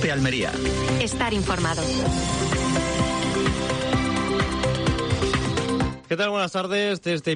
COPE Almería. Estar informado. ¿Qué tal? Buenas tardes. Desde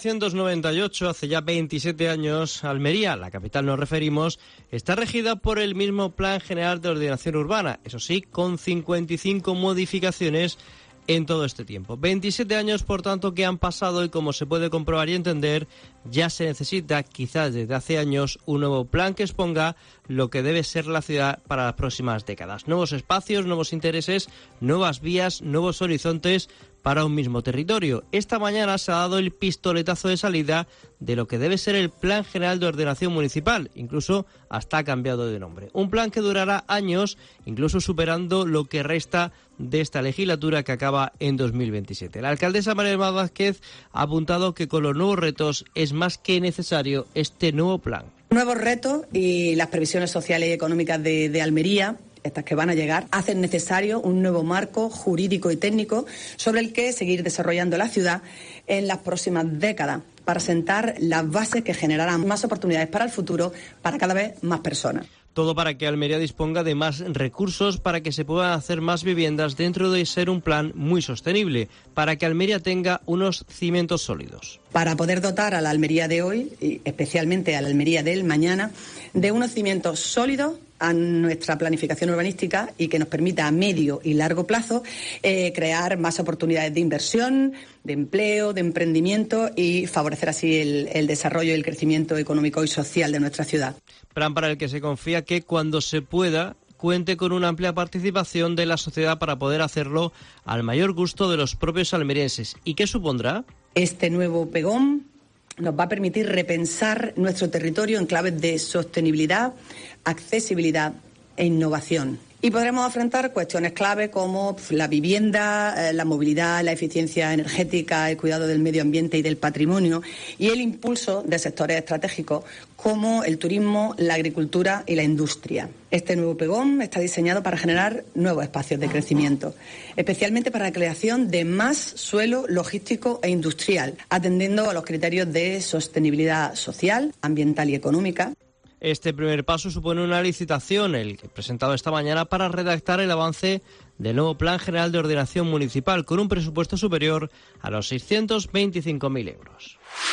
1998, hace ya 27 años, Almería, la capital nos referimos, está regida por el mismo Plan General de Ordenación Urbana, eso sí, con 55 modificaciones en todo este tiempo. 27 años, por tanto, que han pasado y, como se puede comprobar y entender, ya se necesita, quizás desde hace años, un nuevo plan que exponga lo que debe ser la ciudad para las próximas décadas. Nuevos espacios, nuevos intereses, nuevas vías, nuevos horizontes para un mismo territorio. Esta mañana se ha dado el pistoletazo de salida de lo que debe ser el Plan General de Ordenación Municipal, incluso hasta ha cambiado de nombre. Un plan que durará años, incluso superando lo que resta de esta legislatura que acaba en 2027. La alcaldesa María Vázquez ha apuntado que con los nuevos retos es más que necesario este nuevo plan. Nuevos retos y las previsiones sociales y económicas de Almería, estas que van a llegar, hacen necesario un nuevo marco jurídico y técnico sobre el que seguir desarrollando la ciudad en las próximas décadas, para sentar las bases que generarán más oportunidades para el futuro para cada vez más personas. Todo para que Almería disponga de más recursos, para que se puedan hacer más viviendas dentro de ser un plan muy sostenible, para que Almería tenga unos cimientos sólidos. Para poder dotar a la Almería de hoy, y especialmente a la Almería del mañana, de unos cimientos sólidos a nuestra planificación urbanística y que nos permita a medio y largo plazo crear más oportunidades de inversión, de empleo, de emprendimiento y favorecer así el desarrollo y el crecimiento económico y social de nuestra ciudad. Plan para el que se confía que cuando se pueda cuente con una amplia participación de la sociedad para poder hacerlo al mayor gusto de los propios almerienses. ¿Y qué supondrá? Este nuevo pegón nos va a permitir repensar nuestro territorio en claves de sostenibilidad, accesibilidad e innovación. Y podremos afrontar cuestiones clave como la vivienda, la movilidad, la eficiencia energética, el cuidado del medio ambiente y del patrimonio y el impulso de sectores estratégicos como el turismo, la agricultura y la industria. Este nuevo pegón está diseñado para generar nuevos espacios de crecimiento, especialmente para la creación de más suelo logístico e industrial, atendiendo a los criterios de sostenibilidad social, ambiental y económica. Este primer paso supone una licitación, el que he presentado esta mañana, para redactar el avance del nuevo Plan General de Ordenación Municipal, con un presupuesto superior a los 625.000 euros.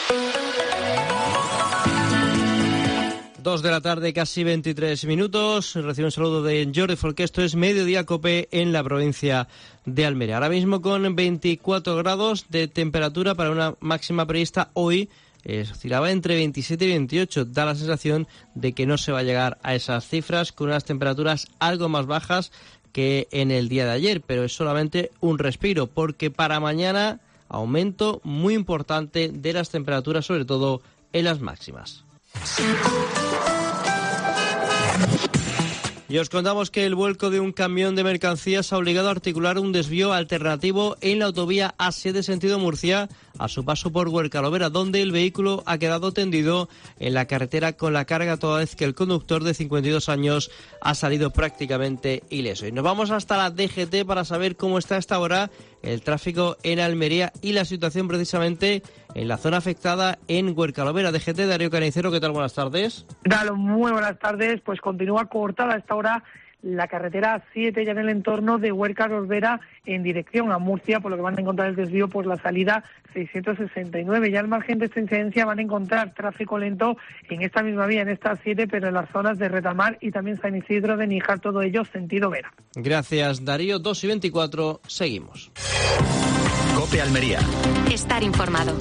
2 de la tarde, casi 23 minutos. Recibo un saludo de Jordi Folqué. Esto es Mediodía Cope en la provincia de Almería. Ahora mismo con 24 grados de temperatura para una máxima prevista hoy. Oscilaba entre 27 y 28. Da la sensación de que no se va a llegar a esas cifras, con unas temperaturas algo más bajas que en el día de ayer, pero es solamente un respiro, porque para mañana aumento muy importante de las temperaturas, sobre todo en las máximas. Y os contamos que el vuelco de un camión de mercancías ha obligado a articular un desvío alternativo en la autovía A7 sentido Murcia a su paso por Huercalovera, donde el vehículo ha quedado tendido en la carretera con la carga, toda vez que el conductor de 52 años ha salido prácticamente ileso. Y nos vamos hasta la DGT para saber cómo está a esta hora el tráfico en Almería y la situación precisamente en la zona afectada en Huercalovera. DGT, Darío Canicero, ¿qué tal? Buenas tardes. Dalo, muy buenas tardes. Pues continúa cortada a esta hora la carretera 7 ya en el entorno de Huercalovera en dirección a Murcia, por lo que van a encontrar el desvío por la salida 669. Ya al margen de esta incidencia van a encontrar tráfico lento en esta misma vía, en esta 7, pero en las zonas de Retamar y también San Isidro de Níjar, todo ello sentido Vera. Gracias, Darío. 2:24, seguimos. COPE Almería. Estar informado.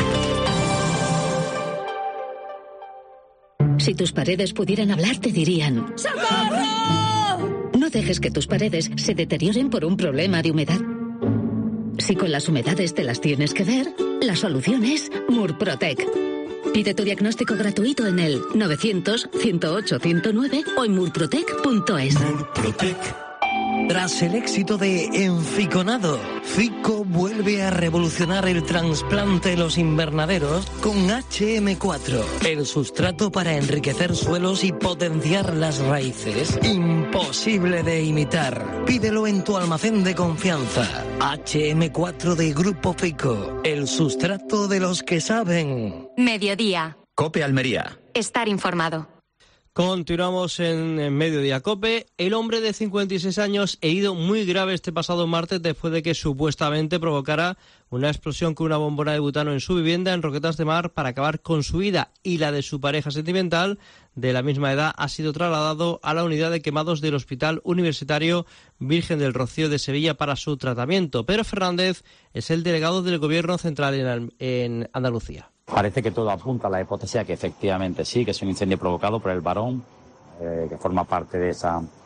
Si tus paredes pudieran hablar, te dirían: ¡socorro! No dejes que tus paredes se deterioren por un problema de humedad. Si con las humedades te las tienes que ver, la solución es Murprotec. Pide tu diagnóstico gratuito en el 900-108-109 o en murprotec.es. Murprotec. Tras el éxito de Enficonado, Fico vuelve a revolucionar el trasplante de los invernaderos con HM4, el sustrato para enriquecer suelos y potenciar las raíces. Imposible de imitar. Pídelo en tu almacén de confianza. HM4 de Grupo Fico, el sustrato de los que saben. Mediodía. COPE Almería. Estar informado. Continuamos en Mediodía COPE. El hombre de 56 años herido muy grave este pasado martes después de que supuestamente provocara una explosión con una bombona de butano en su vivienda en Roquetas de Mar para acabar con su vida y la de su pareja sentimental de la misma edad ha sido trasladado a la unidad de quemados del Hospital Universitario Virgen del Rocío de Sevilla para su tratamiento. Pedro Fernández es el delegado del Gobierno Central en Andalucía. Parece que todo apunta a la hipótesis que efectivamente sí, que es un incendio provocado por el varón, que forma parte de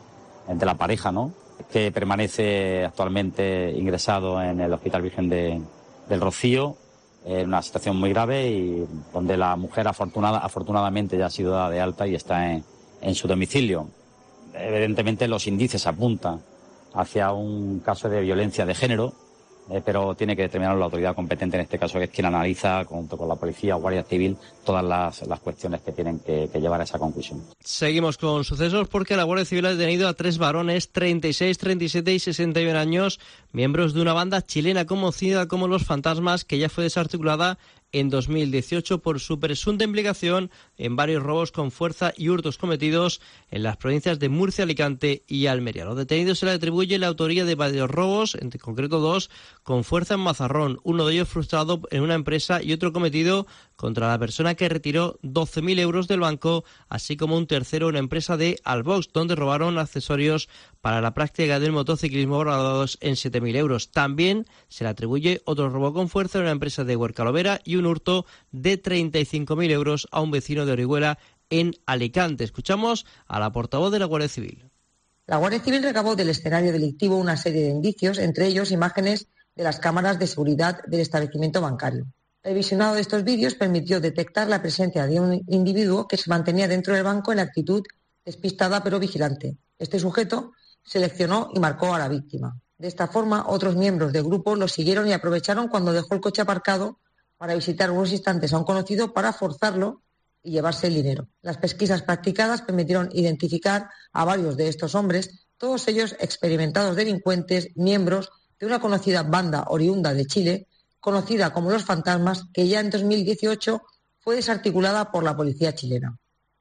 la pareja, ¿no?, que permanece actualmente ingresado en el Hospital Virgen del Rocío, en una situación muy grave y donde la mujer afortunadamente ya ha sido dada de alta y está en su domicilio. Evidentemente los indicios apuntan hacia un caso de violencia de género, pero tiene que determinar la autoridad competente, en este caso, que es quien analiza, junto con la policía o Guardia Civil, todas las cuestiones que tienen que llevar a esa conclusión. Seguimos con sucesos porque la Guardia Civil ha detenido a 3 varones, 36, 37 y 61 años, miembros de una banda chilena conocida como Los Fantasmas, que ya fue desarticulada en 2018 por su presunta implicación en varios robos con fuerza y hurtos cometidos en las provincias de Murcia, Alicante y Almería. A los detenidos se les atribuye la autoría de varios robos, en concreto 2, con fuerza en Mazarrón, uno de ellos frustrado en una empresa y otro cometido contra la persona que retiró 12.000 euros del banco, así como un tercero en una empresa de Albox, donde robaron accesorios para la práctica del motociclismo valorados en 7.000 euros. También se le atribuye otro robo con fuerza en una empresa de Huercalovera y un hurto de 35.000 euros a un vecino de Orihuela en Alicante. Escuchamos a la portavoz de la Guardia Civil. La Guardia Civil recabó del escenario delictivo una serie de indicios, entre ellos imágenes de las cámaras de seguridad del establecimiento bancario. El visionado de estos vídeos permitió detectar la presencia de un individuo que se mantenía dentro del banco en actitud despistada pero vigilante. Este sujeto seleccionó y marcó a la víctima. De esta forma, otros miembros del grupo lo siguieron y aprovecharon cuando dejó el coche aparcado para visitar unos instantes a un conocido para forzarlo y llevarse el dinero. Las pesquisas practicadas permitieron identificar a varios de estos hombres, todos ellos experimentados delincuentes, miembros de una conocida banda oriunda de Chile, conocida como Los Fantasmas, que ya en 2018 fue desarticulada por la policía chilena.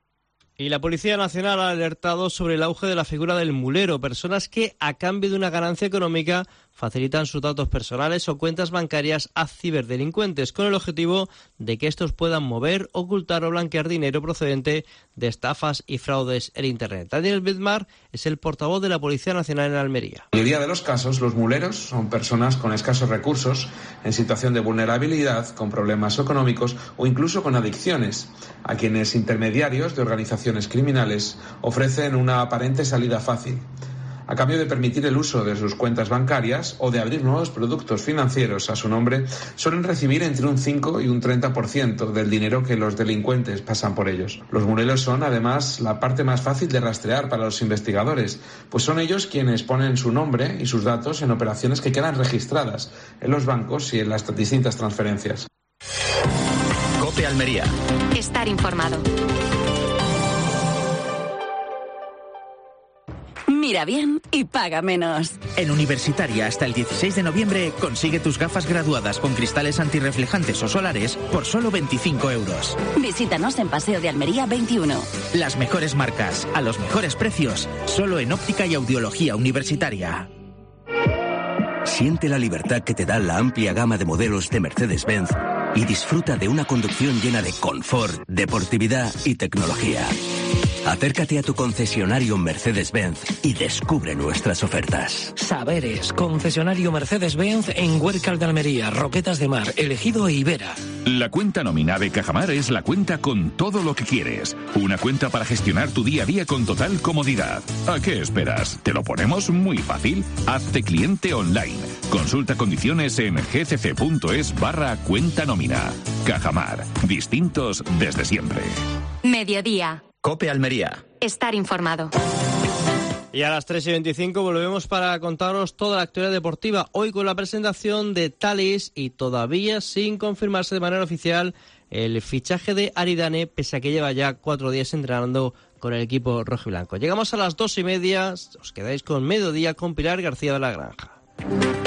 Y la Policía Nacional ha alertado sobre el auge de la figura del mulero, personas que, a cambio de una ganancia económica, facilitan sus datos personales o cuentas bancarias a ciberdelincuentes, con el objetivo de que estos puedan mover, ocultar o blanquear dinero procedente de estafas y fraudes en Internet. Daniel Bedmar es el portavoz de la Policía Nacional en Almería. En la mayoría de los casos, los muleros son personas con escasos recursos, en situación de vulnerabilidad, con problemas económicos o incluso con adicciones, a quienes intermediarios de organizaciones criminales ofrecen una aparente salida fácil, a cambio de permitir el uso de sus cuentas bancarias o de abrir nuevos productos financieros a su nombre. Suelen recibir entre un 5 y un 30% del dinero que los delincuentes pasan por ellos. Los muleros son, además, la parte más fácil de rastrear para los investigadores, pues son ellos quienes ponen su nombre y sus datos en operaciones que quedan registradas en los bancos y en las distintas transferencias. COPE Almería. Estar informado. Mira bien y paga menos. En Universitaria, hasta el 16 de noviembre, consigue tus gafas graduadas con cristales antirreflejantes o solares por solo 25 euros. Visítanos en Paseo de Almería 21. Las mejores marcas, a los mejores precios, solo en Óptica y Audiología Universitaria. Siente la libertad que te da la amplia gama de modelos de Mercedes-Benz y disfruta de una conducción llena de confort, deportividad y tecnología. Acércate a tu concesionario Mercedes-Benz y descubre nuestras ofertas. Saberes, concesionario Mercedes-Benz en Huércal de Almería, Roquetas de Mar, Elegido e Ibera. La cuenta nómina de Cajamar es la cuenta con todo lo que quieres. Una cuenta para gestionar tu día a día con total comodidad. ¿A qué esperas? ¿Te lo ponemos muy fácil? Hazte cliente online. Consulta condiciones en gcc.es/cuenta nómina. Cajamar. Distintos desde siempre. Mediodía. COPE Almería. Estar informado. Y a las 3:25 volvemos para contaros toda la actualidad deportiva. Hoy con la presentación de Thalys y todavía sin confirmarse de manera oficial el fichaje de Aridane, pese a que lleva ya 4 días entrenando con el equipo rojiblanco. Llegamos a las 2:30. Os quedáis con Mediodía con Pilar García de la Granja.